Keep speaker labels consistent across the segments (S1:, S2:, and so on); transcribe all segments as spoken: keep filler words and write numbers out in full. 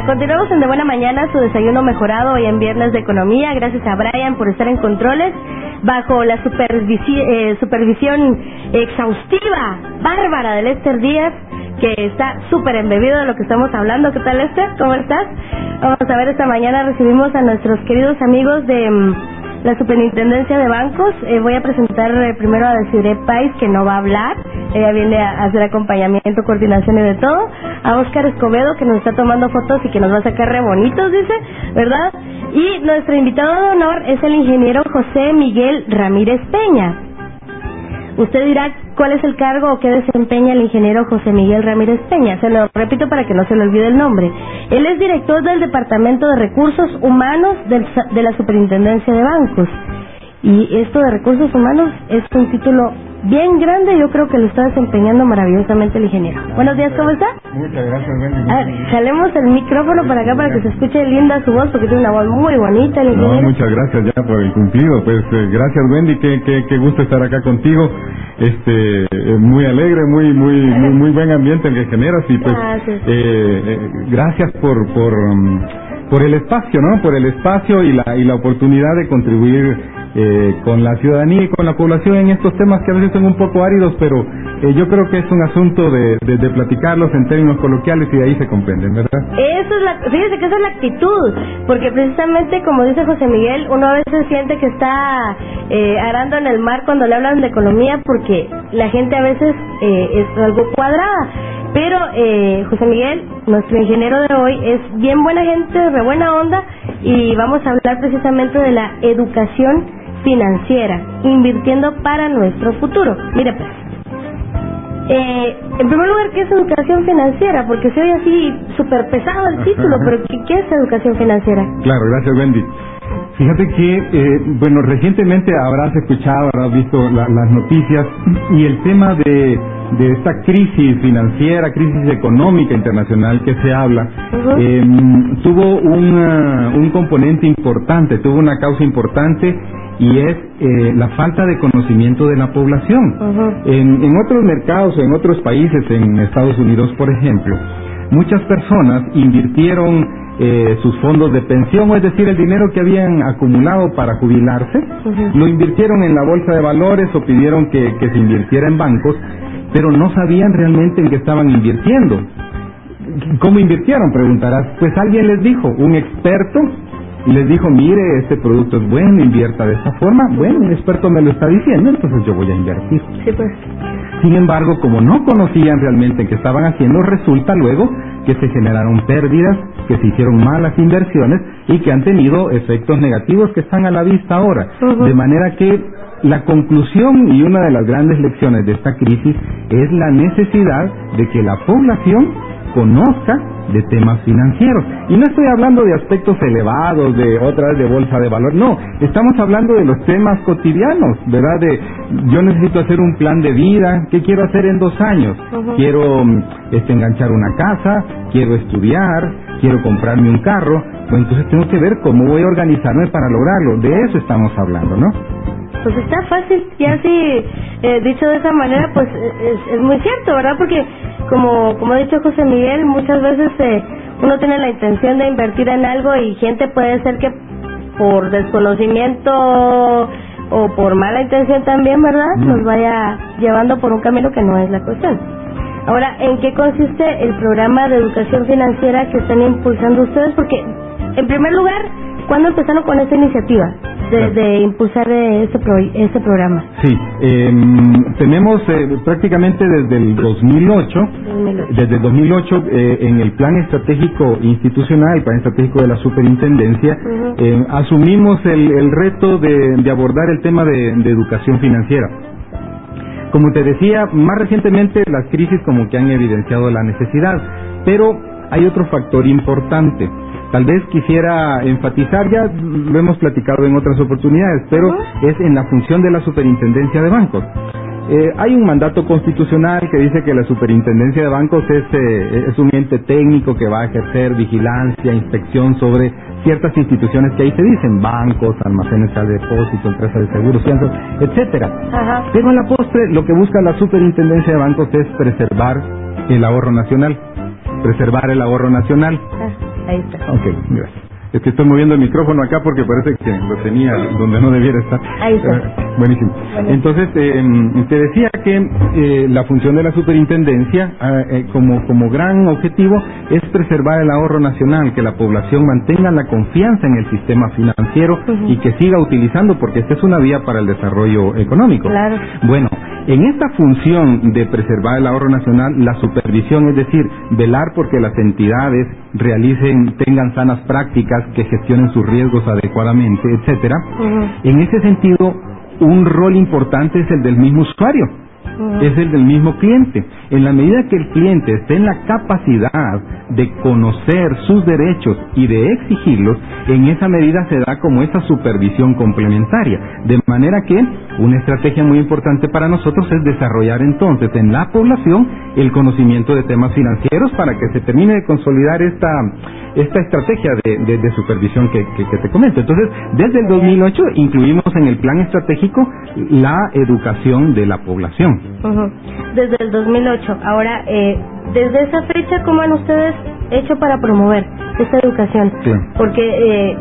S1: continuamos en De Buena Mañana, su desayuno mejorado hoy en Viernes de Economía. Gracias a Brian por estar en controles, bajo la supervisi eh, supervisión exhaustiva, bárbara de Lester Díaz, que está súper embebido de lo que estamos hablando. ¿Qué tal, Lester? ¿Cómo estás? Vamos a ver, esta mañana recibimos a nuestros queridos amigos de um, la Superintendencia de Bancos. Eh, voy a presentar eh, primero a Desiree Pais, que no va a hablar. Ella viene a hacer acompañamiento, coordinación y de todo. A Óscar Escobedo, que nos está tomando fotos y que nos va a sacar re bonitos, dice, ¿verdad? Y nuestro invitado de honor es el ingeniero José Miguel Ramírez Peña. Usted dirá, ¿cuál es el cargo o qué desempeña el ingeniero José Miguel Ramírez Peña? Se lo repito para que no se le olvide el nombre. Él es director del Departamento de Recursos Humanos del, de la Superintendencia de Bancos. Y esto de Recursos Humanos es un título bien grande. Yo creo que lo está desempeñando maravillosamente el ingeniero. Buenos días, ¿cómo está?
S2: Muchas gracias, Wendy.
S1: Ah, jalemos el micrófono para acá para que se escuche linda su voz, porque tiene una voz muy bonita el ingeniero.
S2: No, muchas gracias ya por el cumplido. Pues eh, gracias, Wendy, qué, qué, qué gusto estar acá contigo. Este, eh, muy alegre, muy muy muy, muy buen ambiente el que generas y pues
S1: gracias,
S2: eh, eh, gracias por por um, por el espacio, ¿no? Por el espacio y la y la oportunidad de contribuir Eh, con la ciudadanía y con la población en estos temas que a veces son un poco áridos, pero eh, yo creo que es un asunto de, de, de platicarlos en términos coloquiales y de ahí se comprenden, ¿verdad?
S1: Eso es la, fíjese que esa es la actitud, porque precisamente como dice José Miguel, uno a veces siente que está eh, arando en el mar cuando le hablan de economía, porque la gente a veces eh, es algo cuadrada. Pero eh, José Miguel, nuestro ingeniero de hoy, es bien buena gente, de buena onda, y vamos a hablar precisamente de la educación financiera, invirtiendo para nuestro futuro. Mire pues, eh, en primer lugar, ¿qué es educación financiera? Porque se oye así súper pesado el título, pero ¿qué, ¿qué es educación financiera?
S2: Claro, gracias, Wendy. Fíjate que, eh, bueno, recientemente habrás escuchado, habrás visto la, las noticias y el tema de, de esta crisis financiera, crisis económica internacional que se habla, uh-huh. eh, tuvo una, un componente importante, tuvo una causa importante y es eh, la falta de conocimiento de la población. Uh-huh. En, en otros mercados, en otros países, en Estados Unidos, por ejemplo, muchas personas invirtieron Eh, sus fondos de pensión, o es decir, el dinero que habían acumulado para jubilarse, uh-huh. lo invirtieron en la bolsa de valores o pidieron que, que se invirtiera en bancos, pero no sabían realmente en qué estaban invirtiendo. ¿Cómo invirtieron? Preguntarás. Pues alguien les dijo, un experto les dijo, mire, este producto es bueno, invierta de esta forma. Bueno, un experto me lo está diciendo, entonces yo voy a invertir.
S1: Sí, pues.
S2: Sin embargo, como no conocían realmente qué estaban haciendo, resulta luego que se generaron pérdidas, que se hicieron malas inversiones y que han tenido efectos negativos que están a la vista ahora. Uh-huh. De manera que la conclusión y una de las grandes lecciones de esta crisis es la necesidad de que la población conozca de temas financieros. Y no estoy hablando de aspectos elevados, de otras de bolsa de valor, no, estamos hablando de los temas cotidianos, ¿verdad? De yo necesito hacer un plan de vida, ¿qué quiero hacer en dos años? Uh-huh. Quiero este, enganchar una casa, quiero estudiar, quiero comprarme un carro, pues entonces tengo que ver cómo voy a organizarme para lograrlo. De eso estamos hablando, ¿no?
S1: Pues está fácil, y así eh, dicho de esa manera, pues es, es muy cierto, ¿verdad? Porque como como ha dicho José Miguel, muchas veces eh, uno tiene la intención de invertir en algo y gente puede ser que por desconocimiento o por mala intención también, ¿verdad? Nos vaya llevando por un camino que no es la cuestión. Ahora, ¿en qué consiste el programa de educación financiera que están impulsando ustedes? Porque, en primer lugar, ¿cuándo empezaron con esta iniciativa de, de impulsar este, pro, este programa?
S2: Sí, eh, tenemos eh, prácticamente desde el dos mil ocho, desde el dos mil ocho eh, en el plan estratégico institucional, el plan estratégico de la superintendencia, uh-huh. eh, asumimos el, el reto de, de abordar el tema de, de educación financiera. Como te decía, más recientemente las crisis como que han evidenciado la necesidad, pero hay otro factor importante. Tal vez quisiera enfatizar, ya lo hemos platicado en otras oportunidades, pero uh-huh. es en la función de la Superintendencia de Bancos. Eh, hay un mandato constitucional que dice que la Superintendencia de Bancos es, eh, es un ente técnico que va a ejercer vigilancia, inspección sobre ciertas instituciones que ahí se dicen, bancos, almacenes de depósito, empresas de seguros, fianzas, etcétera. Uh-huh. Pero en la postre, lo que busca la Superintendencia de Bancos es preservar el ahorro nacional, preservar el ahorro nacional. Uh-huh.
S1: Ahí está.
S2: Ok, gracias. Es que estoy moviendo el micrófono acá porque parece que lo tenía donde no debiera estar.
S1: Ahí está.
S2: Uh, buenísimo. Buenísimo. Entonces, eh, te decía que eh, la función de la superintendencia, eh, como, como gran objetivo, es preservar el ahorro nacional, que la población mantenga la confianza en el sistema financiero uh-huh. y que siga utilizando, porque esta es una vía para el desarrollo económico.
S1: Claro.
S2: Bueno, en esta función de preservar el ahorro nacional, la supervisión, es decir, velar porque las entidades realicen, tengan sanas prácticas, que gestionen sus riesgos adecuadamente, etcétera. Uh-huh. En ese sentido, un rol importante es el del mismo usuario, uh-huh. es el del mismo cliente. En la medida que el cliente esté en la capacidad de conocer sus derechos y de exigirlos, en esa medida se da como esa supervisión complementaria. De manera que una estrategia muy importante para nosotros es desarrollar entonces en la población el conocimiento de temas financieros para que se termine de consolidar esta esta estrategia de, de, de supervisión que, que, que te comento. Entonces, desde el dos mil ocho incluimos en el plan estratégico la educación de la población.
S1: Uh-huh. Desde el dos mil ocho. Ahora, eh, desde esa fecha, ¿cómo han ustedes hecho para promover esta educación?
S2: Sí.
S1: Porque eh,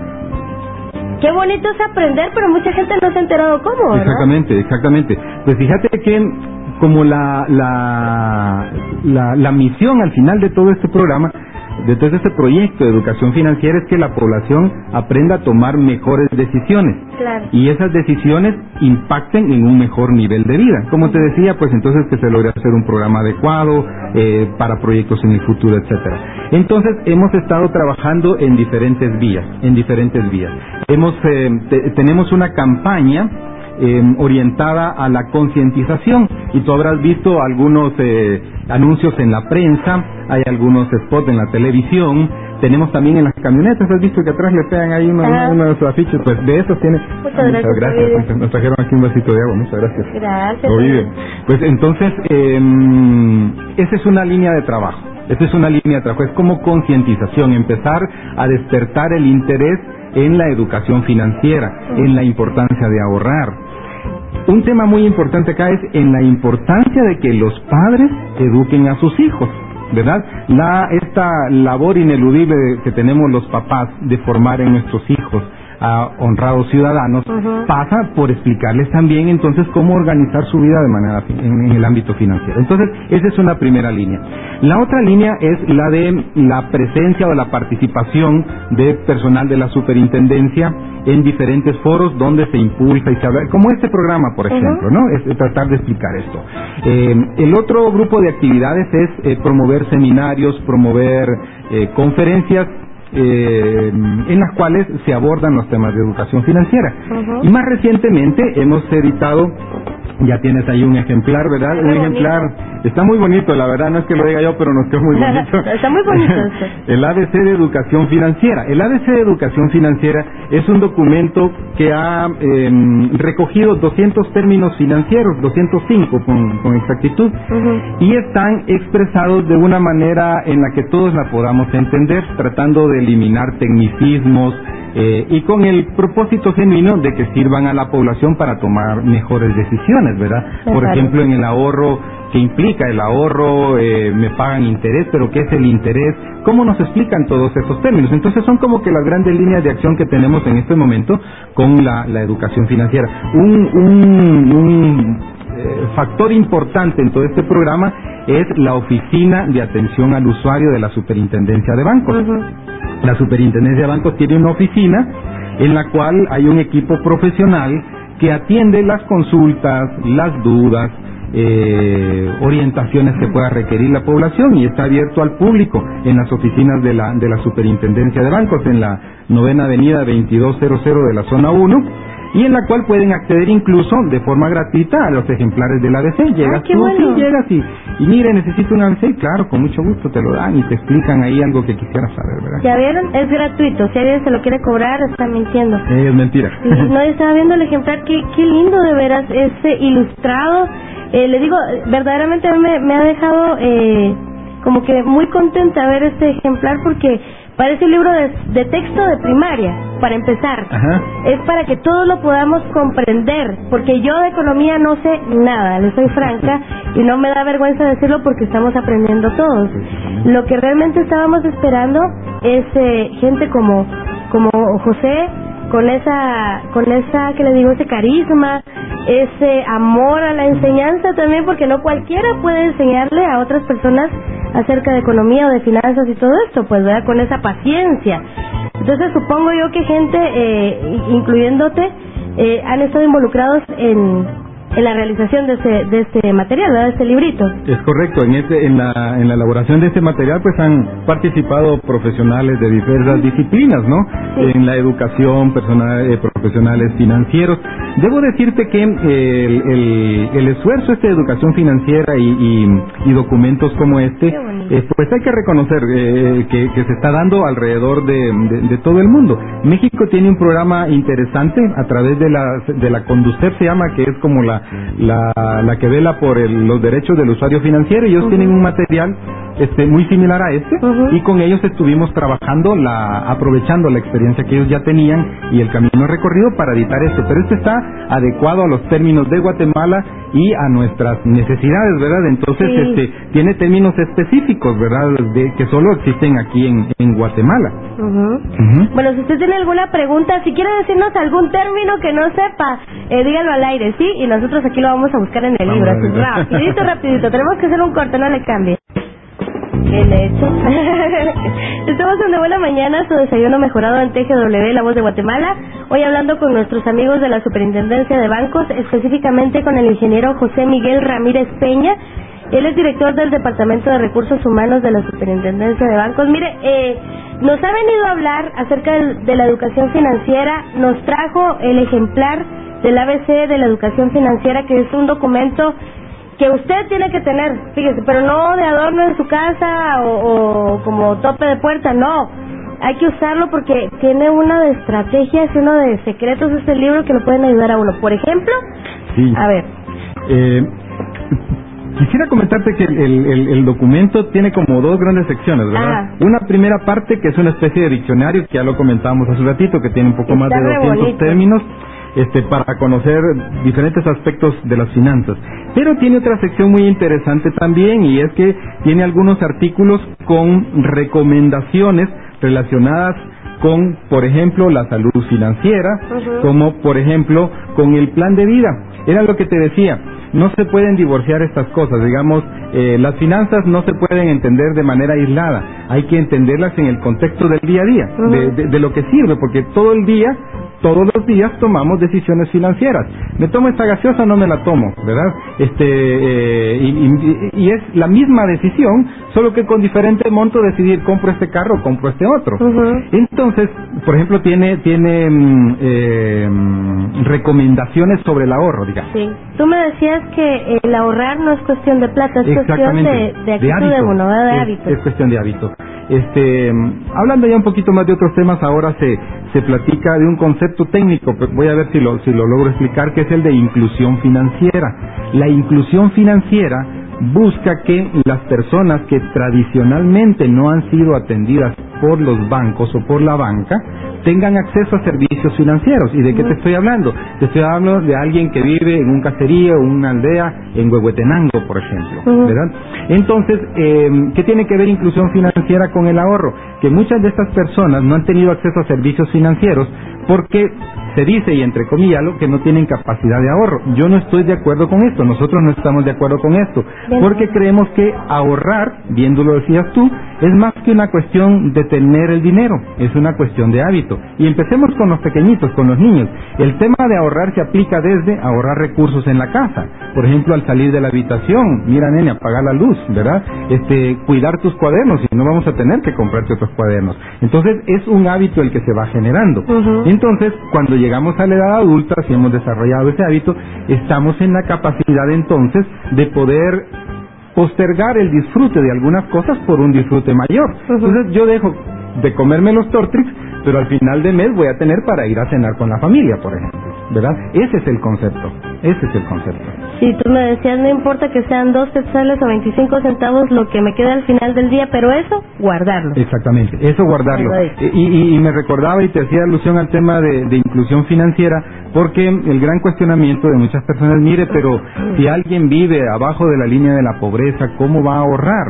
S1: qué bonito es aprender, pero mucha gente no se ha enterado cómo, ¿verdad?
S2: Exactamente, exactamente. Pues fíjate que como la, la, la, la misión al final de todo este programa, de todo este proyecto de educación financiera, es que la población aprenda a tomar mejores decisiones.
S1: Claro.
S2: Y esas decisiones impacten en un mejor nivel de vida. Como te decía, pues entonces que se logre hacer un programa adecuado eh, para proyectos en el futuro, etcétera. Entonces hemos estado trabajando en diferentes vías, en diferentes vías. Hemos eh, te, tenemos una campaña Eh, orientada a la concientización, y tú habrás visto algunos eh, anuncios en la prensa, hay algunos spots en la televisión, tenemos también en las camionetas, has visto que atrás le pegan ahí uno,
S1: ah.
S2: uno de sus afiches, pues de esos tiene.
S1: Muchas gracias,
S2: muchas gracias. Nos, nos trajeron aquí un vasito de agua, muchas gracias.
S1: Gracias.
S2: Oye, pues entonces eh, esa es una línea de trabajo, esa es una línea de trabajo, es como concientización, empezar a despertar el interés en la educación financiera, en la importancia de ahorrar. Un tema muy importante acá es en la importancia de que los padres eduquen a sus hijos, ¿verdad? La, esta labor ineludible que tenemos los papás de formar en nuestros hijos a honrados ciudadanos, uh-huh. pasa por explicarles también entonces cómo organizar su vida de manera en, en el ámbito financiero. Entonces, esa es una primera línea. La otra línea es la de la presencia o la participación de personal de la superintendencia en diferentes foros donde se impulsa y se habla, como este programa, por ejemplo, uh-huh. ¿no? Es, es tratar de explicar esto. Eh, el otro grupo de actividades es eh, promover seminarios, promover eh, conferencias, Eh, en las cuales se abordan los temas de educación financiera. Uh-huh. Y más recientemente hemos editado, ya tienes ahí un ejemplar, ¿verdad?
S1: Está
S2: un
S1: bonito.
S2: ejemplar, está muy bonito, la verdad, no es que lo diga yo, pero nos quedó muy bonito.
S1: Está muy bonito esto.
S2: El A B C de Educación Financiera. El A B C de Educación Financiera es un documento que ha eh, recogido doscientos términos financieros, doscientos cinco con, con exactitud, uh-huh. y están expresados de una manera en la que todos la podamos entender, tratando de eliminar tecnicismos eh, y con el propósito genuino de que sirvan a la población para tomar mejores decisiones, ¿verdad? Por ejemplo, en el ahorro, ¿qué implica el ahorro? Eh, me pagan interés, pero ¿qué es el interés? ¿Cómo nos explican todos estos términos? Entonces son como que las grandes líneas de acción que tenemos en este momento con la, la educación financiera. Un, un, un eh, factor importante en todo este programa es la Oficina de Atención al Usuario de la Superintendencia de Bancos. Uh-huh. La Superintendencia de Bancos tiene una oficina en la cual hay un equipo profesional que atiende las consultas, las dudas, eh, orientaciones que pueda requerir la población, y está abierto al público en las oficinas de la, de la Superintendencia de Bancos, en la novena avenida veintidós cero cero de la zona uno, y en la cual pueden acceder incluso de forma gratuita a los ejemplares del A B C. Llegas
S1: ah,
S2: tú,
S1: bueno.
S2: sí, llegas y, y mire, necesito un A B C, claro, con mucho gusto te lo dan y te explican ahí algo que quisieras saber, ¿verdad?
S1: ¿Ya vieron? Es gratuito, si alguien se lo quiere cobrar, está mintiendo.
S2: Eh, es mentira.
S1: Sí, no, yo estaba viendo el ejemplar, qué, qué lindo de veras, ese ilustrado, eh, le digo, verdaderamente a mí me, me ha dejado eh, como que muy contenta ver este ejemplar, porque parece un libro de, de texto de primaria, para empezar.
S2: Ajá.
S1: Es para que todos lo podamos comprender, porque yo de economía no sé nada, le soy franca, y no me da vergüenza decirlo porque estamos aprendiendo todos. Lo que realmente estábamos esperando es eh, gente como como José, con esa, con esa, que le digo, ese carisma, ese amor a la enseñanza también, porque no cualquiera puede enseñarle a otras personas acerca de economía o de finanzas y todo esto, pues, ¿verdad? Con esa paciencia. Entonces supongo yo que gente, eh, incluyéndote, eh, han estado involucrados en en la realización de este, de este material, ¿verdad? De este librito.
S2: Es correcto, en este, en la, en la elaboración de este material pues han participado profesionales de diversas disciplinas, ¿no? Sí. En la educación, personal, eh, profesionales financieros. Debo decirte que eh, el, el, el esfuerzo este de educación financiera y, y, y documentos como este, eh, pues hay que reconocer eh, que, que se está dando alrededor de, de, de todo el mundo. México tiene un programa interesante a través de la, de la Conducef, se llama, que es como la La, la que vela por el, los derechos del usuario financiero. Ellos uh-huh. tienen un material este muy similar a este uh-huh. y con ellos estuvimos trabajando, la aprovechando la experiencia que ellos ya tenían y el camino recorrido para editar esto, pero este está adecuado a los términos de Guatemala y a nuestras necesidades, ¿verdad? Entonces sí. este tiene términos específicos, ¿verdad? De, que solo existen aquí en, en Guatemala.
S1: Uh-huh. Uh-huh. Bueno, si usted tiene alguna pregunta, si quiere decirnos algún término que no sepa, eh, dígalo al aire, ¿sí? Y nosotros aquí lo vamos a buscar en el vamos libro, así, rapidito, rapidito. Tenemos que hacer un corte, no le cambie. Bien hecho. Estamos en De Buena Mañana, su desayuno mejorado en T G W, La Voz de Guatemala. Hoy hablando con nuestros amigos de la Superintendencia de Bancos, específicamente con el ingeniero José Miguel Ramírez Peña. Él es director del Departamento de Recursos Humanos de la Superintendencia de Bancos. Mire, eh, nos ha venido a hablar acerca de, de la educación financiera. Nos trajo el ejemplar del A B C de la educación financiera, que es un documento que usted tiene que tener, fíjese, pero no de adorno en su casa o, o como tope de puerta, no. Hay que usarlo porque tiene una de estrategias y uno de secretos de este libro que lo pueden ayudar a uno. Por ejemplo,
S2: sí.
S1: a ver.
S2: Eh, quisiera comentarte que el, el, el documento tiene como dos grandes secciones, ¿verdad? Ah. Una primera parte que es una especie de diccionario, que ya lo comentábamos hace un ratito, que tiene un poco Está más de doscientos bonito. Términos. Este, para conocer diferentes aspectos de las finanzas. Pero tiene otra sección muy interesante también, y es que tiene algunos artículos con recomendaciones relacionadas con, por ejemplo, la salud financiera, uh-huh. como, por ejemplo, con el plan de vida. Era lo que te decía, no se pueden divorciar estas cosas, digamos, eh, las finanzas no se pueden entender de manera aislada, hay que entenderlas en el contexto del día a día, uh-huh. de, de, de lo que sirve, porque todo el día todos los días tomamos decisiones financieras. ¿Me tomo esta gaseosa o no me la tomo? ¿Verdad? Este eh, y, y, y es la misma decisión, solo que con diferente monto decidir compro este carro o compro este otro. Uh-huh. Entonces, por ejemplo, tiene tiene eh, recomendaciones sobre el ahorro, digamos.
S1: Sí. Tú me decías que el ahorrar no es cuestión de plata, es cuestión de, de actitud de uno, ¿verdad? De
S2: es,
S1: hábito.
S2: Es cuestión de hábito. Este, hablando ya un poquito más de otros temas, ahora se se platica de un concepto técnico, voy a ver si lo si lo logro explicar, que es el de inclusión financiera. La inclusión financiera busca que las personas que tradicionalmente no han sido atendidas por los bancos o por la banca tengan acceso a servicios financieros. ¿Y de qué te estoy hablando? Te estoy hablando de alguien que vive en un caserío o una aldea en Huehuetenango, por ejemplo, uh-huh. ¿verdad? Entonces, eh, ¿qué tiene que ver inclusión financiera con el ahorro? Que muchas de estas personas no han tenido acceso a servicios financieros porque se dice, y entre comillas, que no tienen capacidad de ahorro. Yo no estoy de acuerdo con esto, nosotros no estamos de acuerdo con esto, porque creemos que ahorrar, bien lo decías tú, es más que una cuestión de tener el dinero, es una cuestión de hábito. Y empecemos con los pequeñitos, con los niños. El tema de ahorrar se aplica desde ahorrar recursos en la casa, por ejemplo, al salir de la habitación, mira nene, apagar la luz, ¿verdad? Este, cuidar tus cuadernos, y no vamos a tener que comprarte otros cuadernos. Entonces, es un hábito el que se va generando. Uh-huh. Entonces, cuando llegamos a la edad adulta, si hemos desarrollado ese hábito, estamos en la capacidad entonces de poder postergar el disfrute de algunas cosas por un disfrute mayor. Uh-huh. Entonces yo dejo de comerme los Tortrix, pero al final de mes voy a tener para ir a cenar con la familia, por ejemplo, ¿verdad? Ese es el concepto, ese es el concepto.
S1: Sí, tú me decías, no importa que sean dos quetzales o veinticinco centavos lo que me queda al final del día, pero eso, guardarlo.
S2: Exactamente, eso guardarlo. Y, y, y me recordaba y te hacía alusión al tema de, de inclusión financiera, porque el gran cuestionamiento de muchas personas, mire, pero si alguien vive abajo de la línea de la pobreza, ¿cómo va a ahorrar?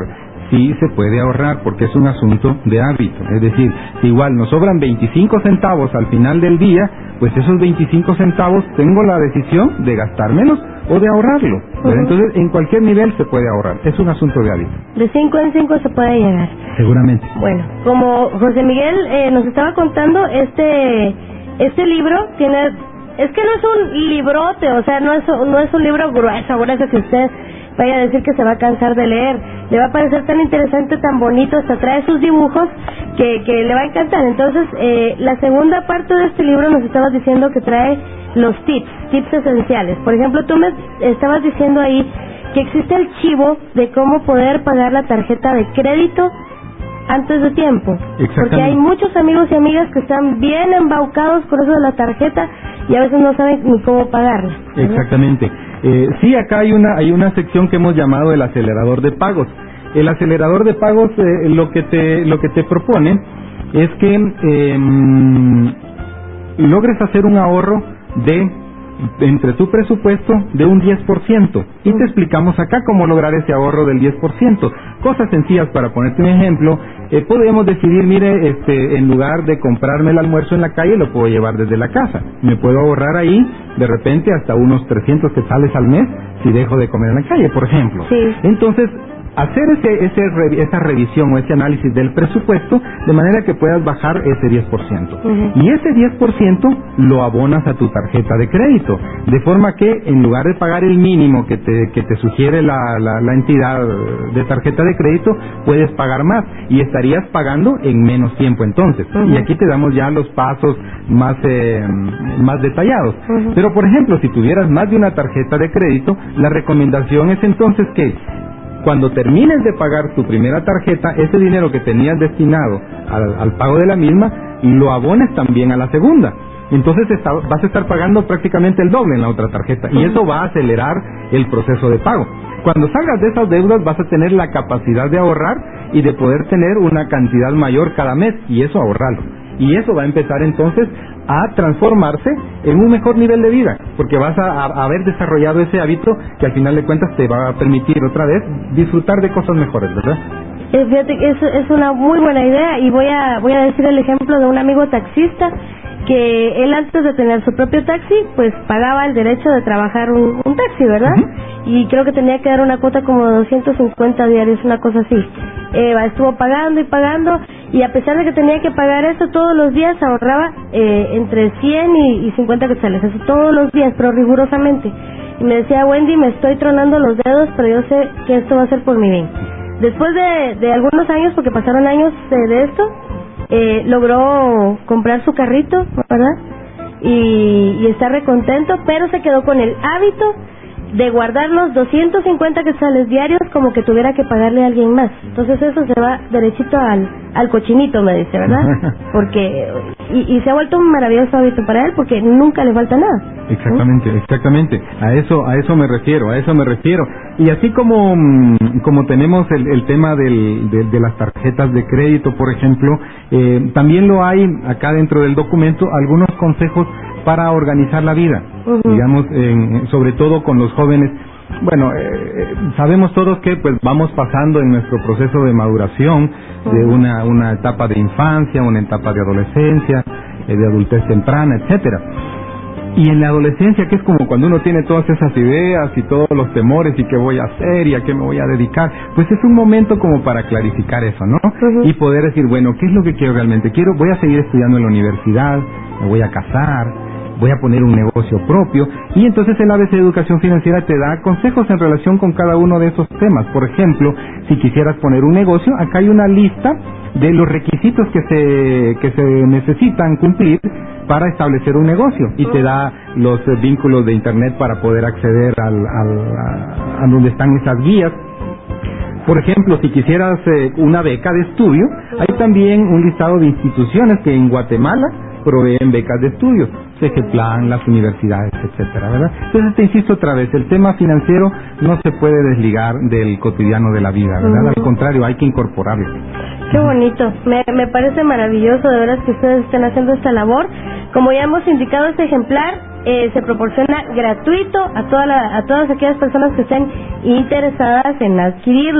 S2: sí se puede ahorrar, porque es un asunto de hábito. Es decir, si igual nos sobran veinticinco centavos al final del día, pues esos veinticinco centavos tengo la decisión de gastármelos o de ahorrarlo. Uh-huh. Entonces, en cualquier nivel se puede ahorrar. Es un asunto de hábito.
S1: De cinco en cinco se puede llegar.
S2: Seguramente.
S1: Bueno, como José Miguel eh, nos estaba contando, este este libro tiene... Es que no es un librote, o sea, no es, no es un libro grueso, grueso que usted vaya a decir que se va a cansar de leer. Le va a parecer tan interesante, tan bonito, hasta trae sus dibujos que, que le va a encantar. Entonces, eh, la segunda parte de este libro nos estabas diciendo que trae los tips, tips esenciales. Por ejemplo, tú me estabas diciendo ahí que existe el chivo de cómo poder pagar la tarjeta de crédito antes de tiempo. Porque hay muchos amigos y amigas que están bien embaucados con eso de la tarjeta y a veces no saben ni cómo pagarla, ¿verdad?
S2: Exactamente. Eh, sí, acá hay una hay una sección que hemos llamado el acelerador de pagos. El acelerador de pagos eh, lo que te lo que te propone es que eh, logres hacer un ahorro de entre tu presupuesto de un diez por ciento, y te explicamos acá cómo lograr ese ahorro del diez por ciento. Cosas sencillas, para ponerte un ejemplo, eh, podemos decidir, mire, este, en lugar de comprarme el almuerzo en la calle, lo puedo llevar desde la casa. Me puedo ahorrar ahí, de repente, hasta unos trescientos quetzales al mes, si dejo de comer en la calle, por ejemplo.
S1: Sí.
S2: Entonces, hacer ese, ese, esa revisión o ese análisis del presupuesto de manera que puedas bajar ese diez por ciento. Uh-huh. Y ese diez por ciento lo abonas a tu tarjeta de crédito, de forma que en lugar de pagar el mínimo que te, que te sugiere la, la, la entidad de tarjeta de crédito, puedes pagar más y estarías pagando en menos tiempo entonces. Uh-huh. Y aquí te damos ya los pasos más, eh, más detallados. Uh-huh. Pero por ejemplo, si tuvieras más de una tarjeta de crédito, la recomendación es entonces que cuando termines de pagar tu primera tarjeta, ese dinero que tenías destinado al, al pago de la misma, lo abones también a la segunda. Entonces está, vas a estar pagando prácticamente el doble en la otra tarjeta, y eso va a acelerar el proceso de pago. Cuando salgas de esas deudas vas a tener la capacidad de ahorrar y de poder tener una cantidad mayor cada mes, y eso ahorrarlo. Y eso va a empezar entonces a transformarse en un mejor nivel de vida, porque vas a, a haber desarrollado ese hábito que al final de cuentas te va a permitir otra vez disfrutar de cosas mejores, ¿verdad?
S1: Eh, fíjate que es, es una muy buena idea, y voy a voy a decir el ejemplo de un amigo taxista que él, antes de tener su propio taxi, pues pagaba el derecho de trabajar un, un taxi, ¿verdad? Uh-huh. Y creo que tenía que dar una cuota como de doscientos cincuenta diarios, una cosa así. Eh, estuvo pagando y pagando, y a pesar de que tenía que pagar eso todos los días, ahorraba eh, entre cien y, y cincuenta quetzales, eso todos los días, pero rigurosamente. Y me decía: Wendy, me estoy tronando los dedos, pero yo sé que esto va a ser por mi bien. Después de, de algunos años, porque pasaron años de, de esto, eh, logró comprar su carrito, ¿verdad? Y, y está recontento, pero se quedó con el hábito de guardar los doscientos cincuenta quetzales diarios como que tuviera que pagarle a alguien más. Entonces eso se va derechito al, al cochinito, me dice, ¿verdad? Porque y, y se ha vuelto un maravilloso hábito para él, porque nunca le falta nada.
S2: Exactamente, ¿sí? exactamente. A eso a eso me refiero, a eso me refiero. Y así como como tenemos el, el tema del, de, de las tarjetas de crédito, por ejemplo, eh, también lo hay acá dentro del documento algunos consejos para organizar la vida, uh-huh. digamos, en, sobre todo con los jóvenes. Bueno, eh, sabemos todos que pues vamos pasando en nuestro proceso de maduración, uh-huh. de una una etapa de infancia, una etapa de adolescencia, eh, de adultez temprana, etcétera. Y en la adolescencia, que es como cuando uno tiene todas esas ideas y todos los temores y qué voy a hacer y a qué me voy a dedicar, pues es un momento como para clarificar eso, ¿no? Uh-huh. Y poder decir, bueno, ¿qué es lo que quiero realmente? Quiero, voy a seguir estudiando en la universidad, me voy a casar, voy a poner un negocio propio. Y entonces el A B C de Educación Financiera te da consejos en relación con cada uno de esos temas. Por ejemplo, si quisieras poner un negocio, acá hay una lista de los requisitos que se que se necesitan cumplir para establecer un negocio, y te da los eh, vínculos de internet para poder acceder al, al a, a donde están esas guías. Por ejemplo, si quisieras eh, una beca de estudio, hay también un listado de instituciones que en Guatemala proveen becas de estudio, CEGEPLAN, las universidades, etcétera, ¿verdad? Entonces te insisto otra vez, el tema financiero no se puede desligar del cotidiano de la vida, ¿verdad? Uh-huh. Al contrario, hay que incorporarlo.
S1: Qué bonito, me, me parece maravilloso de veras que ustedes estén haciendo esta labor. Como ya hemos indicado, este ejemplar eh, se proporciona gratuito a, toda la, a todas aquellas personas que estén interesadas en adquirirlo.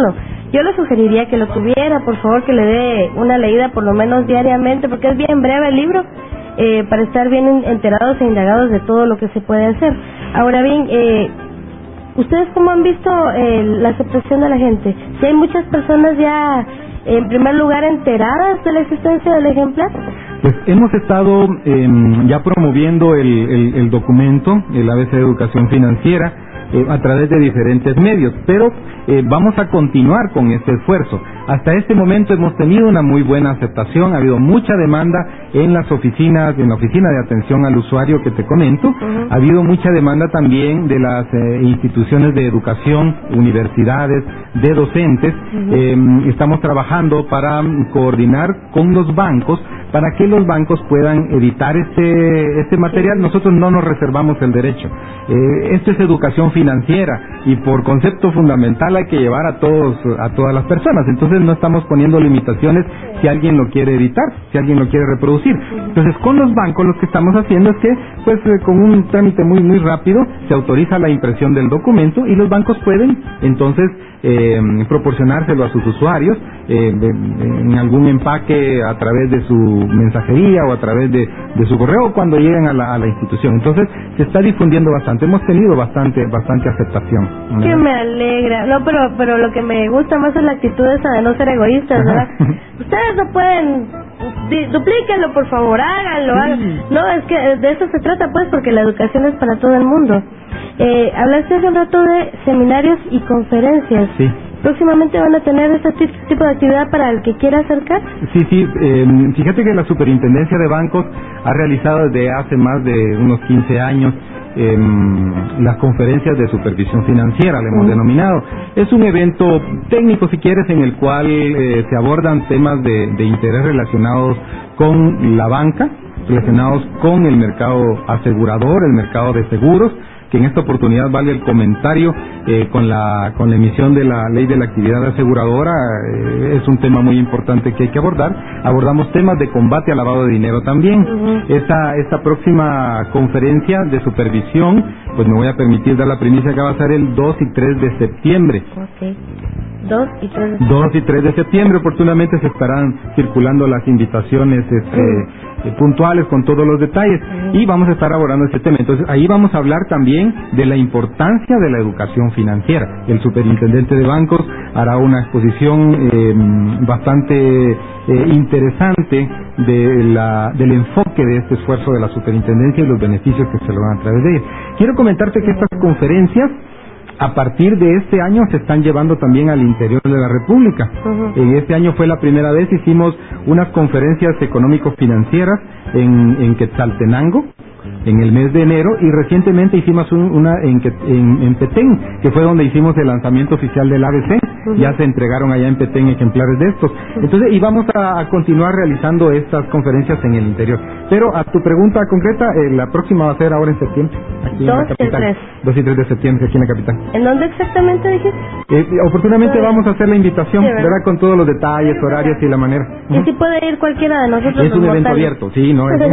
S1: yo le sugeriría que lo tuviera, por favor, que le dé una leída por lo menos diariamente, porque es bien breve el libro, eh, para estar bien enterados e indagados de todo lo que se puede hacer. Ahora bien, eh, ¿ustedes cómo han visto eh, la aceptación de la gente? Si hay muchas personas ya, en primer lugar, enteradas de la existencia del ejemplar.
S2: Pues hemos estado eh, ya promoviendo el, el, el documento, el A B C de Educación Financiera, eh, a través de diferentes medios, pero eh, vamos a continuar con este esfuerzo. Hasta este momento hemos tenido una muy buena aceptación, ha habido mucha demanda en las oficinas, en la oficina de atención al usuario que te comento, uh-huh. Ha habido mucha demanda también de las eh, instituciones de educación, universidades, de docentes. Uh-huh. eh, estamos trabajando para coordinar con los bancos para que los bancos puedan editar este este material. Nosotros no nos reservamos el derecho. Eh, esto es educación financiera y por concepto fundamental hay que llevar a todos a todas las personas. Entonces no estamos poniendo limitaciones si alguien lo quiere editar, si alguien lo quiere reproducir. Entonces con los bancos lo que estamos haciendo es que pues eh, con un trámite muy muy rápido se autoriza la impresión del documento y los bancos pueden entonces eh, proporcionárselo a sus usuarios eh, de, de, en algún empaque a través de su mensajería o a través de, de su correo cuando lleguen a la, a la institución. Entonces se está difundiendo bastante, hemos tenido bastante bastante aceptación, ¿no?
S1: Que me alegra. No, pero pero lo que me gusta más es la actitud esa de no ser egoístas, ¿verdad? Ustedes no pueden, duplíquenlo, por favor, háganlo, sí. hagan. No, es que de eso se trata, pues, porque la educación es para todo el mundo. Eh, hablaste hace un rato de seminarios y conferencias.
S2: Sí.
S1: ¿Próximamente van a tener este tipo de actividad para el que quiera acercar?
S2: Sí, sí. Eh, fíjate que la Superintendencia de Bancos ha realizado desde hace más de unos quince años eh, las conferencias de supervisión financiera, le hemos mm. denominado. Es un evento técnico, si quieres, en el cual eh, se abordan temas de, de interés relacionados con la banca, relacionados con el mercado asegurador, el mercado de seguros, que en esta oportunidad vale el comentario eh, con la con la emisión de la ley de la actividad aseguradora. Eh, es un tema muy importante que hay que abordar. Abordamos temas de combate al lavado de dinero también. Uh-huh. Esta esta próxima conferencia de supervisión, pues me voy a permitir dar la primicia que va a ser el dos y tres de septiembre.
S1: Okay. dos y tres de
S2: dos y tres de septiembre, oportunamente se estarán circulando las invitaciones este, uh-huh. eh, puntuales con todos los detalles, uh-huh. y vamos a estar abordando este tema. Entonces ahí vamos a hablar también de la importancia de la educación financiera. El superintendente de bancos hará una exposición eh, bastante eh, interesante de la, del enfoque de este esfuerzo de la superintendencia y los beneficios que se logran a través de ella. Quiero comentarte que estas conferencias a partir de este año se están llevando también al interior de la República. Uh-huh. En este año fue la primera vez, hicimos unas conferencias económico-financieras en, en Quetzaltenango, en el mes de enero, y recientemente hicimos un, una en, en, en Petén, que fue donde hicimos el lanzamiento oficial del A B C. Uh-huh. Ya se entregaron allá en Petén ejemplares de estos. Uh-huh. Entonces, y vamos a, a continuar realizando estas conferencias en el interior. Pero a tu pregunta concreta, eh, la próxima va a ser ahora en septiembre, aquí en la capital. dos y tres de septiembre, aquí en la capital.
S1: ¿En dónde exactamente dijiste?
S2: Eh, oportunamente vamos a hacer la invitación, sí, ¿verdad? ¿verdad? Con todos los detalles, horarios y la manera.
S1: ¿Y si puede ir cualquiera de nosotros?
S2: Es un evento mortales? abierto, sí, ¿no? Es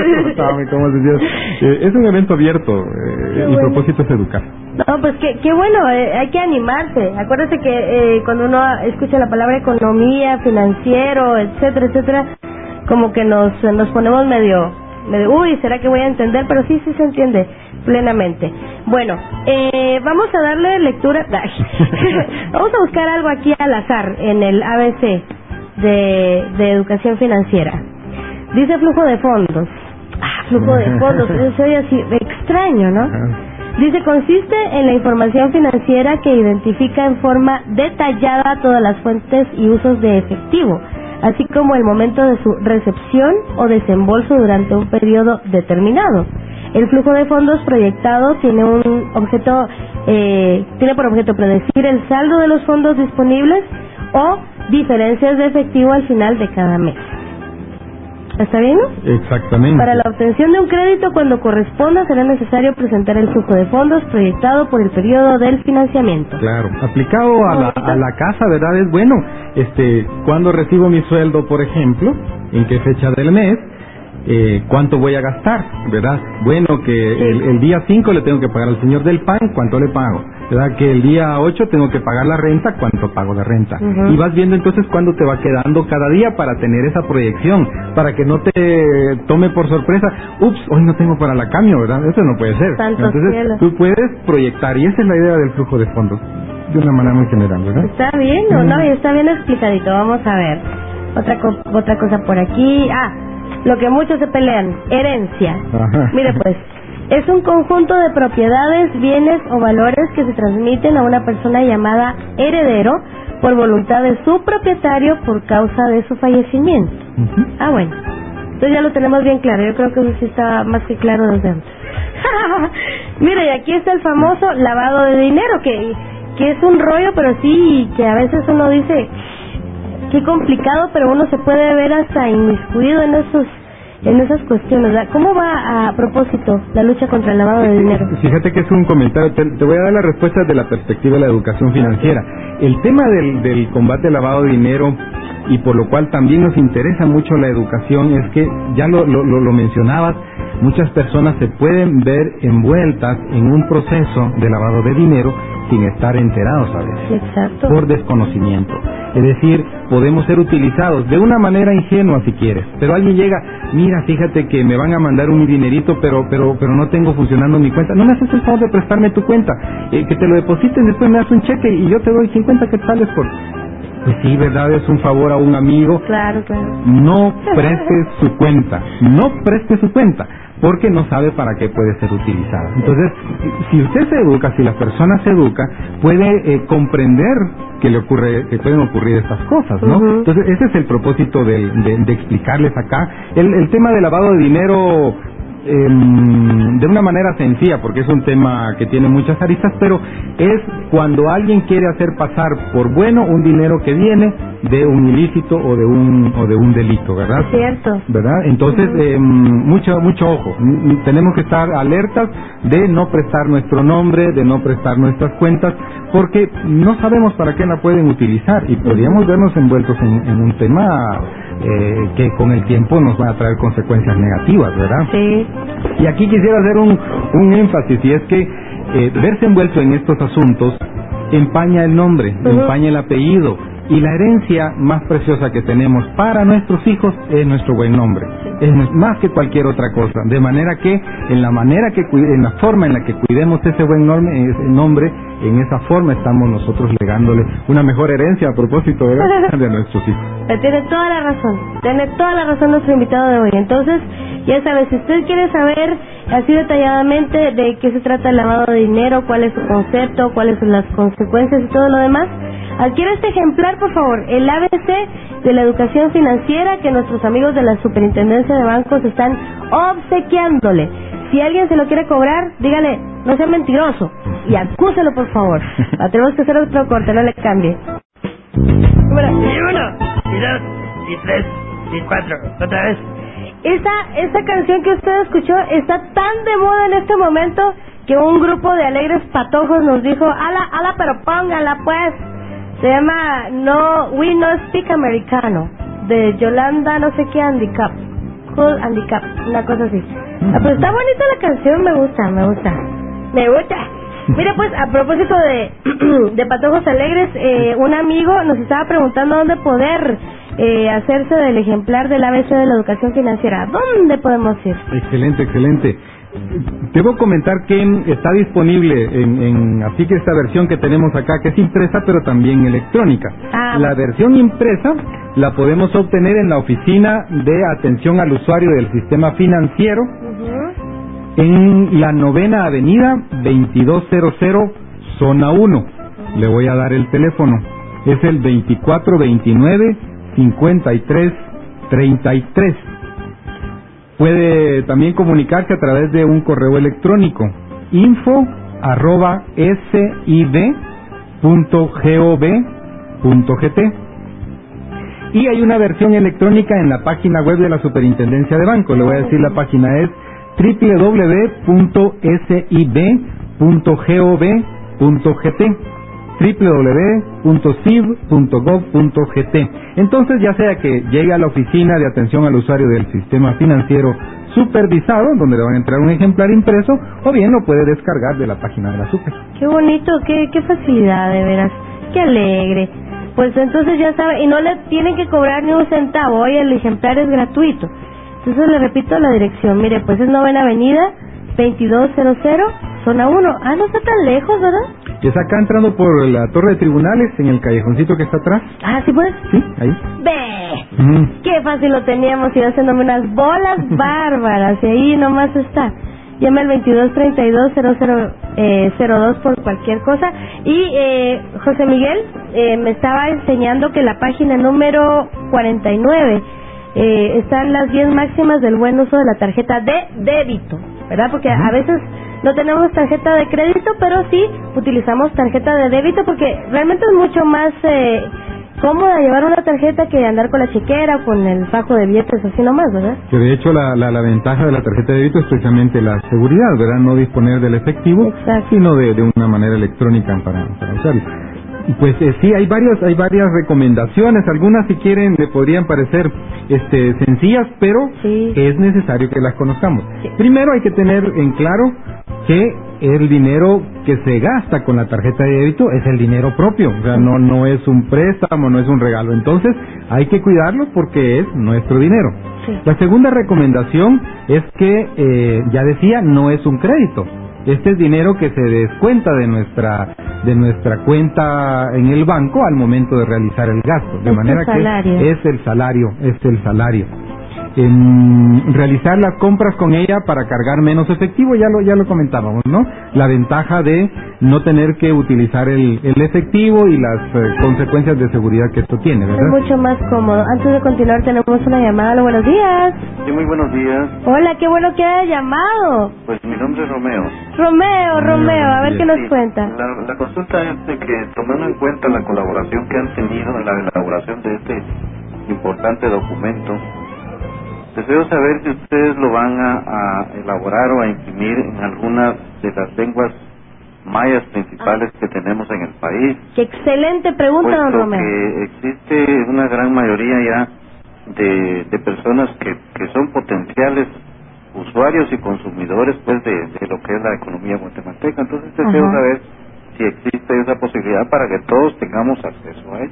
S2: un, ¿cómo se dice? Eh, es un evento abierto eh, y bueno. propósito es educar.
S1: No, pues qué, qué bueno, eh, hay que animarse. Acuérdate que eh, cuando uno escucha la palabra economía, financiero, etcétera, etcétera, como que nos nos ponemos medio, medio, uy, ¿será que voy a entender? Pero sí, sí se entiende plenamente. Bueno, eh, vamos a darle lectura. Vamos a buscar algo aquí al azar en el A B C de, de educación financiera. Dice flujo de fondos. Ah, flujo de fondos, eso se oye así extraño, ¿no? Dice, consiste en la información financiera que identifica en forma detallada todas las fuentes y usos de efectivo, así como el momento de su recepción o desembolso durante un periodo determinado. El flujo de fondos proyectado tiene un objeto, eh, tiene por objeto predecir el saldo de los fondos disponibles o diferencias de efectivo al final de cada mes. ¿Está bien?
S2: Exactamente.
S1: Para la obtención de un crédito, cuando corresponda, será necesario presentar el flujo de fondos proyectado por el periodo del financiamiento.
S2: Claro, aplicado a la, a la casa, ¿verdad? Es bueno, este, cuando recibo mi sueldo, por ejemplo, en qué fecha del mes, eh, cuánto voy a gastar, ¿verdad? Bueno, que sí. el, el día cinco le tengo que pagar al señor del pan, ¿cuánto le pago? ¿verdad? Que el día ocho tengo que pagar la renta, ¿cuánto pago de renta?
S1: Uh-huh.
S2: Y vas viendo entonces cuándo te va quedando cada día para tener esa proyección, para que no te tome por sorpresa, ups, hoy no tengo para la cambio, ¿verdad? Eso no puede ser.
S1: Santo
S2: entonces
S1: cielo.
S2: Tú puedes proyectar, y esa es la idea del flujo de fondos, de una manera muy general, ¿verdad?
S1: Está bien, ¿o no? Y está bien explicadito. Vamos a ver. Otra, co otra cosa por aquí. Ah, lo que muchos se pelean, herencia.
S2: Ajá.
S1: Mire pues, es un conjunto de propiedades, bienes o valores que se transmiten a una persona llamada heredero por voluntad de su propietario por causa de su fallecimiento.
S2: Uh-huh.
S1: Ah, bueno. Entonces ya lo tenemos bien claro. Yo creo que eso sí está más que claro desde antes. Mira, y aquí está el famoso lavado de dinero, que, que es un rollo, pero sí, que a veces uno dice, qué complicado, pero uno se puede ver hasta inmiscuido en esos en esas cuestiones, ¿verdad? ¿Cómo va a propósito la lucha contra el lavado de dinero?
S2: Fíjate que es un comentario, te, te voy a dar la respuesta desde la perspectiva de la educación financiera. El tema del, del combate al lavado de dinero, y por lo cual también nos interesa mucho la educación, es que, ya lo, lo, lo mencionabas, muchas personas se pueden ver envueltas en un proceso de lavado de dinero sin estar enterados a veces.
S1: Exacto.
S2: Por desconocimiento. Es decir, podemos ser utilizados de una manera ingenua si quieres, pero alguien llega, mira, fíjate que me van a mandar un dinerito, pero pero pero no tengo funcionando mi cuenta. No me haces el favor de prestarme tu cuenta, eh, que te lo depositen, después me das un cheque y yo te doy cincuenta quetzales por... Pues sí, ¿verdad? Es un favor a un amigo.
S1: Claro, claro.
S2: No preste su cuenta, no preste su cuenta, porque no sabe para qué puede ser utilizada. Entonces, si usted se educa, si la persona se educa, puede eh, comprender que le ocurre, que pueden ocurrir estas cosas, ¿no?
S1: Uh-huh.
S2: Entonces, ese es el propósito de, de, de explicarles acá. El, el tema del lavado de dinero, eh, de una manera sencilla, porque es un tema que tiene muchas aristas, pero es cuando alguien quiere hacer pasar por bueno un dinero que viene de un ilícito o de un o de un delito, ¿verdad?
S1: Es cierto.
S2: ¿Verdad? Entonces, uh-huh. eh, mucho mucho ojo. Tenemos que estar alertas de no prestar nuestro nombre, de no prestar nuestras cuentas, porque no sabemos para qué la pueden utilizar y podríamos vernos envueltos en, en un tema eh, que con el tiempo nos va a traer consecuencias negativas, ¿verdad?
S1: Sí.
S2: Y aquí quisiera hacer un, un énfasis, y es que eh, verse envuelto en estos asuntos empaña el nombre, uh-huh. empaña el apellido, y la herencia más preciosa que tenemos para nuestros hijos es nuestro buen nombre, es más que cualquier otra cosa, de manera que en la manera que en la forma en la que cuidemos ese buen nombre, ese nombre, en esa forma estamos nosotros legándole una mejor herencia a propósito, ¿verdad?, de nuestros hijos.
S1: Tiene toda la razón, tiene toda la razón nuestro invitado de hoy. Entonces, ya sabes, si usted quiere saber así detalladamente de qué se trata el lavado de dinero, cuál es su concepto, cuáles son las consecuencias y todo lo demás, adquiere este ejemplar, por favor, el A B C de la educación financiera, que nuestros amigos de la Superintendencia de Bancos están obsequiándole. Si alguien se lo quiere cobrar, dígale, no sea mentiroso, y acúselo, por favor. Tenemos que hacer otro corte, no le cambie.
S3: Número, y uno, y dos, y tres, y cuatro, otra vez.
S1: Esa, esa canción que usted escuchó está tan de moda en este momento que un grupo de alegres patojos nos dijo, ala, ala, pero póngala pues. Se llama No, We No Speak Americano, de Yolanda no sé qué handicap, Cool Handicap, una cosa así. Ah, pues está bonita la canción, me gusta, me gusta, me gusta. Mira, pues, a propósito de, de patojos alegres, eh, un amigo nos estaba preguntando dónde poder eh, hacerse del ejemplar del A B C de la educación financiera. ¿Dónde podemos ir?
S2: Excelente, excelente. Debo comentar que está disponible en, en así que esta versión que tenemos acá, que es impresa pero también electrónica.
S1: Ah.
S2: La versión impresa la podemos obtener en la oficina de atención al usuario del sistema financiero, uh-huh. en la novena avenida veintidós cero, zona uno. Le voy a dar el teléfono. Es el veinticuatro veintinueve cincuenta y tres treinta y tres. Puede también comunicarse a través de un correo electrónico, info arroba sib punto gov punto gt. Y hay una versión electrónica en la página web de la Superintendencia de Bancos. Le voy a decir, la página es doble u doble u doble u punto sib punto gov punto gt. doble u doble u doble u punto c i b punto gov punto g t. Entonces, ya sea que llegue a la oficina de atención al usuario del sistema financiero supervisado, donde le van a entrar un ejemplar impreso, o bien lo puede descargar de la página de la Super.
S1: Qué bonito, qué, qué facilidad, de veras, qué alegre. Pues entonces ya sabe, y no le tienen que cobrar ni un centavo, hoy el ejemplar es gratuito. Entonces le repito la dirección, mire, pues es Novena Avenida, veintidós cero cero, zona uno. Ah, no está tan lejos, ¿verdad?
S2: Y está acá entrando por la torre de tribunales, en el callejoncito que está atrás.
S1: Ah, ¿sí pues?
S2: Sí, ahí.
S1: ¡Ve!
S2: Mm.
S1: Qué fácil lo teníamos, y haciéndome unas bolas bárbaras, y ahí nomás está. Llame al veintidós treinta y dos cero cero cero dos por cualquier cosa. Y eh, José Miguel eh, me estaba enseñando que la página número cuarenta y nueve eh, están las diez máximas del buen uso de la tarjeta de débito, ¿verdad? Porque a veces no tenemos tarjeta de crédito, pero sí utilizamos tarjeta de débito, porque realmente es mucho más eh, cómoda llevar una tarjeta que andar con la chequera o con el fajo de billetes así nomás, ¿verdad?
S2: Que de hecho la, la, la ventaja de la tarjeta de débito es precisamente la seguridad, ¿verdad? No disponer del efectivo,
S1: Exacto.
S2: sino de, de una manera electrónica para, para usarlo. Pues eh, sí, hay varios, hay varias recomendaciones. Algunas, si quieren, le podrían parecer este, sencillas, pero
S1: sí.
S2: es necesario que las conozcamos.
S1: Sí.
S2: Primero hay que tener en claro que el dinero que se gasta con la tarjeta de débito es el dinero propio, o sea, no no es un préstamo, no es un regalo. Entonces hay que cuidarlo porque es nuestro dinero.
S1: Sí.
S2: La segunda recomendación es que, eh, ya decía, no es un crédito. Este es dinero que se descuenta de nuestra de nuestra cuenta en el banco al momento de realizar el gasto, de
S1: Es
S2: manera
S1: el salario.
S2: que es el salario, es el salario. En realizar las compras con ella para cargar menos efectivo, ya lo ya lo comentábamos, ¿no? La ventaja de no tener que utilizar el, el efectivo y las eh, consecuencias de seguridad que esto tiene, ¿verdad?
S1: Es mucho más cómodo. Antes de continuar tenemos una llamada. Hola, buenos días.
S4: Sí, muy buenos días.
S1: Hola, qué bueno que haya llamado.
S4: Pues mi nombre es Romeo.
S1: Romeo, Romeo, a ver
S2: Sí.
S1: qué nos
S4: Sí,
S1: cuenta.
S4: La, la consulta es de que, tomando en cuenta la colaboración que han tenido en la elaboración de este importante documento, deseo saber si ustedes lo van a, a elaborar o a imprimir en algunas de las lenguas mayas principales que tenemos en el país.
S1: Qué excelente pregunta, don
S4: Puesto
S1: Romeo.
S4: que existe una gran mayoría ya de, de personas que, que son potenciales usuarios y consumidores pues de, de lo que es la economía guatemalteca. Entonces deseo
S1: Ajá.
S4: saber si existe esa posibilidad para que todos tengamos acceso a ello.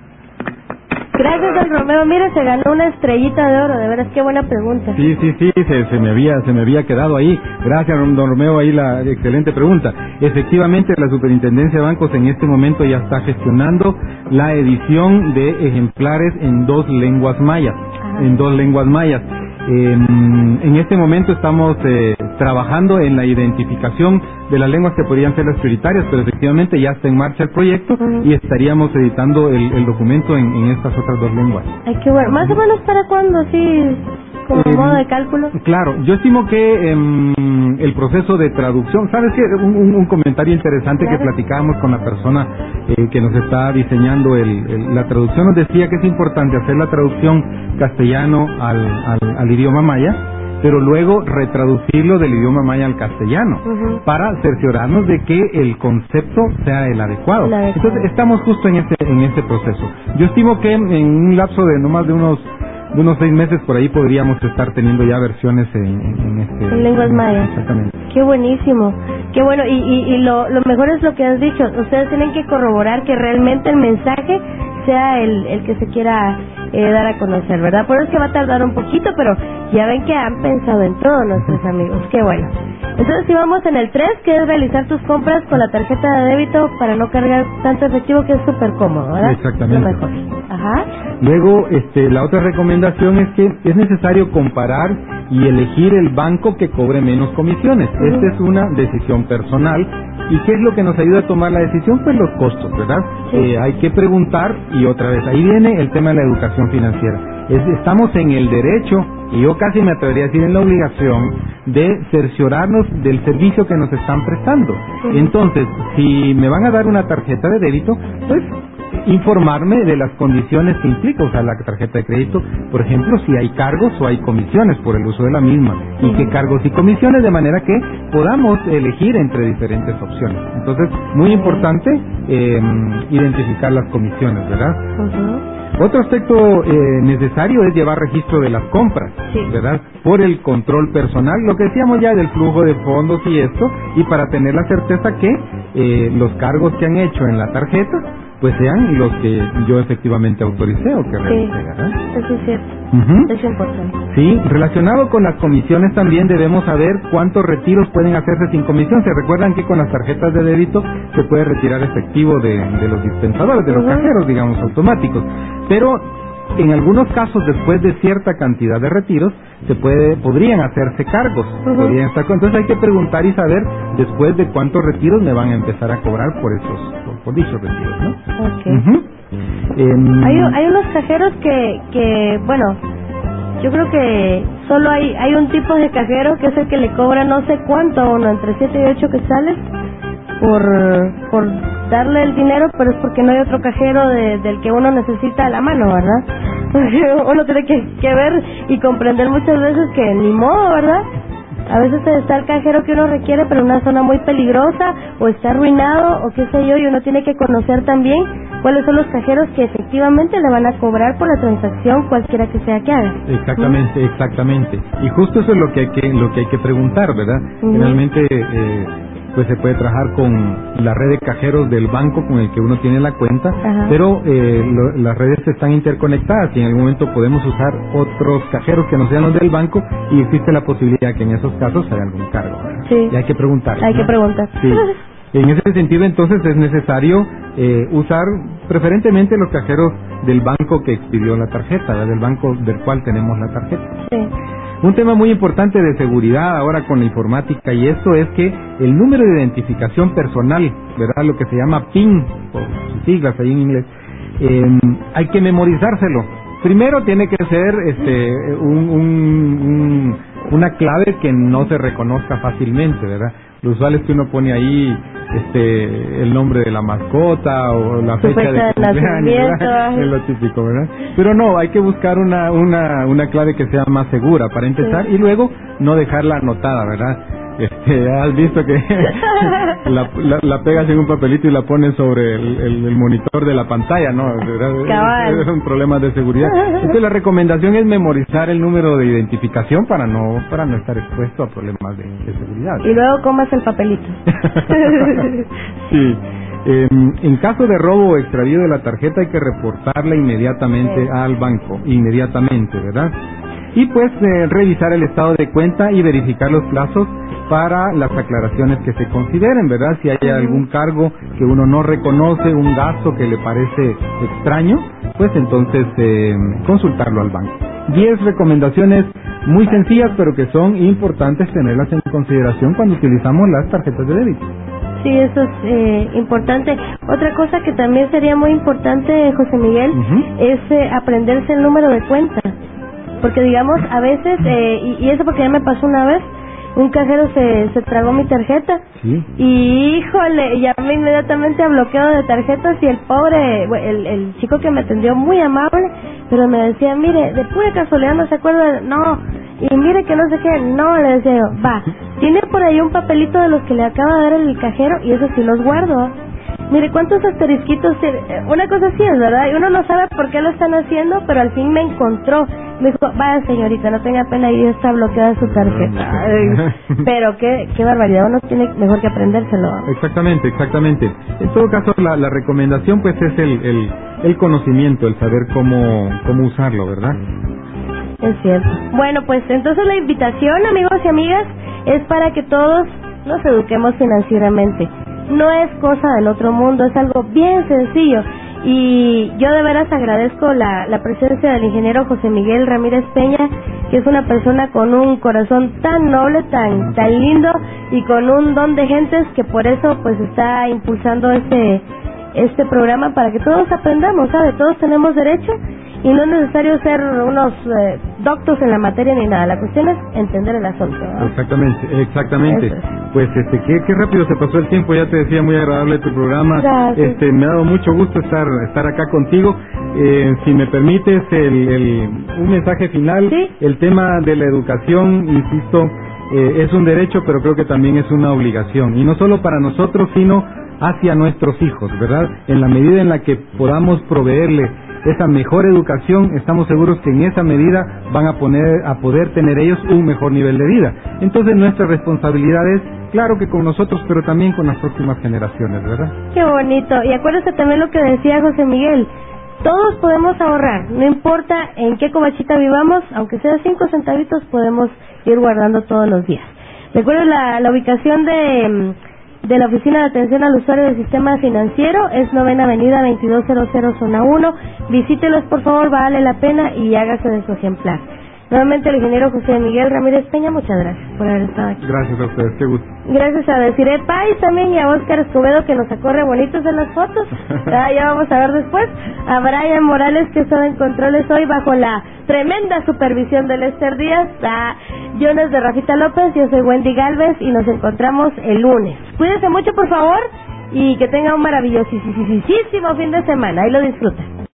S1: Gracias, don Romeo. Mire, se ganó una estrellita de oro. De veras, qué buena pregunta.
S2: Sí, sí, sí, se, se me había se me había quedado ahí. Gracias, don don Romeo, ahí la excelente pregunta. Efectivamente, la Superintendencia de Bancos en este momento ya está gestionando la edición de ejemplares en dos lenguas mayas,
S1: Ajá.
S2: en dos lenguas mayas. Eh, en este momento estamos eh, trabajando en la identificación de las lenguas que podrían ser las prioritarias, pero efectivamente ya está en marcha el proyecto
S1: Ujú.
S2: y estaríamos editando el, el documento en, en estas otras dos lenguas.
S1: Ay, qué bueno. Más o menos para cuándo, sí, como
S2: Eh,
S1: modo de cálculo.
S2: Claro, yo estimo que em, el proceso de traducción, ¿sabes qué? Un, un, un comentario interesante
S1: Claro.
S2: que platicábamos con la persona eh, que nos está diseñando el, el- la traducción, nos decía que es importante hacer la traducción castellano al, al, al idioma maya, pero luego retraducirlo del idioma maya al castellano,
S1: Ujú.
S2: para cerciorarnos de que el concepto sea el adecuado.
S1: El adecuado.
S2: Entonces estamos justo en este en este proceso. Yo estimo que en un lapso de no más de unos de unos seis meses por ahí podríamos estar teniendo ya versiones en, en, en este
S1: En lenguas
S2: en-
S1: mayas.
S2: Exactamente.
S1: Qué buenísimo. Qué bueno. Y, y, y lo, lo mejor es lo que has dicho. Ustedes tienen que corroborar que realmente el mensaje sea el, el que se quiera eh, dar a conocer, ¿verdad? Por eso es que va a tardar un poquito, pero ya ven que han pensado en todo nuestros amigos. Qué bueno. Entonces, si vamos en el tres, que es realizar tus compras con la tarjeta de débito para no cargar tanto efectivo, que es súper cómodo, ¿verdad?
S2: Exactamente.
S1: Lo mejor. Ajá.
S2: Luego, este, la otra recomendación es que es necesario comparar y elegir el banco que cobre menos comisiones.
S1: Ujú.
S2: Esta es una decisión personal. ¿Y qué es lo que nos ayuda a tomar la decisión? Pues los costos, ¿verdad?
S1: Sí.
S2: Eh, hay que preguntar, y otra vez, ahí viene el tema de la educación financiera. Es- estamos en el derecho, y yo casi me atrevería a decir en la obligación, de cerciorarnos del servicio que nos están prestando.
S1: Ujú.
S2: Entonces, si me van a dar una tarjeta de débito, pues informarme de las condiciones que implica usar la tarjeta de crédito, por ejemplo, si hay cargos o hay comisiones por el uso de la misma, y qué cargos y comisiones, de manera que podamos elegir entre diferentes opciones. Entonces, muy importante eh, identificar las comisiones, ¿verdad? Uh-huh. Otro aspecto eh, necesario es llevar registro de las compras, sí. ¿verdad? Por el control personal, lo que decíamos ya del flujo de fondos y esto, y para tener la certeza que eh, los cargos que han hecho en la tarjeta pues sean los que yo efectivamente autoricé o que realicé,
S1: sí,
S2: ¿verdad?
S1: Eso es cierto,
S2: uh-huh.
S1: es importante.
S2: Sí, relacionado con las comisiones también debemos saber cuántos retiros pueden hacerse sin comisión. Se recuerdan que con las tarjetas de débito se puede retirar efectivo de, de los dispensadores, de los uh-huh. cajeros, digamos, automáticos, pero en algunos casos, después de cierta cantidad de retiros, se puede, podrían hacerse cargos. Uh-huh. Podrían estar, entonces hay que preguntar y saber después de cuántos retiros me van a empezar a cobrar por esos, por, por dichos retiros, ¿no?
S1: Okay.
S2: Uh-huh. Um,
S1: hay, hay unos cajeros que, que, bueno, yo creo que solo hay, hay un tipo de cajero que es el que le cobra no sé cuánto a uno, entre siete y ocho quetzales por, por darle el dinero, pero es porque no hay otro cajero de, del que uno necesita a la mano, ¿verdad? Uno tiene que, que ver y comprender muchas veces que ni modo, ¿verdad? A veces está el cajero que uno requiere, pero en una zona muy peligrosa, o está arruinado, o qué sé yo, y uno tiene que conocer también cuáles son los cajeros que efectivamente le van a cobrar por la transacción, cualquiera que sea que haga.
S2: Exactamente, ¿no? exactamente. Y justo eso es lo que hay que, lo que hay que preguntar, ¿verdad? Uh-huh. Finalmente, eh, pues se puede trabajar con la red de cajeros del banco con el que uno tiene la cuenta, Ajá. pero eh, lo, las redes están interconectadas y en algún momento podemos usar otros cajeros que no sean los del banco y existe la posibilidad que en esos casos haya algún cargo, ¿verdad?
S1: Sí.
S2: Y hay que preguntar.
S1: Hay
S2: ¿no?
S1: que preguntar.
S2: Sí. En ese sentido, entonces, es necesario eh, usar preferentemente los cajeros del banco que expidió la tarjeta, ¿verdad? Del banco del cual tenemos la tarjeta.
S1: Sí.
S2: Un tema muy importante de seguridad ahora con la informática y esto es que el número de identificación personal, ¿verdad? Lo que se llama P I N, por sus siglas ahí en inglés, eh, hay que memorizárselo. Primero tiene que ser este un, un, un, una clave que no se reconozca fácilmente, ¿verdad? Lo usual es que uno pone ahí este el nombre de la mascota o la fecha, fecha de cumpleaños, ¿verdad? Es lo típico, ¿verdad? Pero no, hay que buscar una una una clave que sea más segura para empezar, sí. y luego no dejarla anotada, ¿verdad? Este, has visto que la, la, la pegas en un papelito y la pones sobre el, el, el monitor de la pantalla, ¿no?
S1: Cabal.
S2: Es un problema de seguridad. Entonces la recomendación es memorizar el número de identificación para no para no estar expuesto a problemas de, de seguridad.
S1: Y luego comas el papelito.
S2: Sí. Eh, en caso de robo o extravío de la tarjeta hay que reportarla inmediatamente sí. al banco, inmediatamente, ¿verdad? Y pues eh, revisar el estado de cuenta y verificar los plazos para las aclaraciones que se consideren, ¿verdad? Si hay algún cargo que uno no reconoce, un gasto que le parece extraño, pues entonces eh, consultarlo al banco. Diez recomendaciones muy sencillas, pero que son importantes tenerlas en consideración cuando utilizamos las tarjetas de débito.
S1: Sí, eso es eh, importante. Otra cosa que también sería muy importante, José Miguel, uh-huh. es eh, aprenderse el número de cuenta. Porque digamos, a veces, eh, y, y eso porque ya me pasó una vez, un cajero se, se tragó mi tarjeta,
S2: ¿sí?
S1: Y híjole, llamé inmediatamente a bloqueo de tarjetas y el pobre, el, el chico que me atendió muy amable, pero me decía, mire, de pura casualidad no se acuerda, no, y mire que no sé qué, no, le decía yo, va, tiene por ahí un papelito de los que le acaba de dar el cajero y eso sí los guardo. Mire, ¿cuántos asterisquitos tiene? Una cosa así es, ¿verdad? Y uno no sabe por qué lo están haciendo, pero al fin me encontró. Me dijo, vaya señorita, no tenga pena, y está bloqueada su tarjeta. Ay, pero qué, qué barbaridad, uno tiene mejor que aprendérselo.
S2: Exactamente, exactamente. En todo caso, la, la recomendación pues es el, el, el conocimiento, el saber cómo, cómo usarlo, ¿verdad?
S1: Es cierto. Bueno, pues entonces la invitación, amigos y amigas, es para que todos nos eduquemos financieramente. No es cosa del otro mundo, es algo bien sencillo. Y yo de veras agradezco la, la presencia del ingeniero José Miguel Ramírez Peña, que es una persona con un corazón tan noble, tan tan lindo y con un don de gentes que por eso pues está impulsando este este programa para que todos aprendamos, ¿sabe? Todos tenemos derecho y no es necesario ser unos eh, doctos en la materia ni nada. La cuestión es entender el asunto, ¿no?
S2: Exactamente, exactamente. pues este qué, qué rápido se pasó el tiempo, ya te decía, muy agradable tu programa.
S1: Gracias.
S2: Este, me ha dado mucho gusto estar estar acá contigo. Eh, si me permites el, el, un mensaje final,
S1: ¿sí?
S2: El tema de la educación, insisto, eh, es un derecho, pero creo que también es una obligación, y no solo para nosotros, sino hacia nuestros hijos, ¿verdad? En la medida en la que podamos proveerle esa mejor educación, estamos seguros que en esa medida van a poner a poder tener ellos un mejor nivel de vida. Entonces nuestra responsabilidad es, claro que con nosotros, pero también con las próximas generaciones, ¿verdad?
S1: Qué bonito. Y acuérdate también lo que decía José Miguel, todos podemos ahorrar, no importa en qué covachita vivamos, aunque sea cinco centavitos, podemos ir guardando todos los días. Recuerda la, la ubicación de... de la Oficina de Atención al Usuario del Sistema Financiero, es Novena Avenida veintidós cero cero, Zona uno. Visítelos, por favor, vale la pena y hágase de su ejemplar. Nuevamente, el ingeniero José Miguel Ramírez Peña, muchas gracias por haber estado aquí.
S2: Gracias a ustedes, qué gusto.
S1: Gracias a Desiree Pais también y a Óscar Escobedo, que nos sacó re bonitos en las fotos. Ah, ya vamos a ver después. A Brian Morales, que estaba en controles hoy bajo la tremenda supervisión de Lester Díaz. A Jonas de Rafita López, yo soy Wendy Galvez y nos encontramos el lunes. Cuídense mucho, por favor, y que tenga un maravillosísimo fin de semana. Ahí lo disfrutan.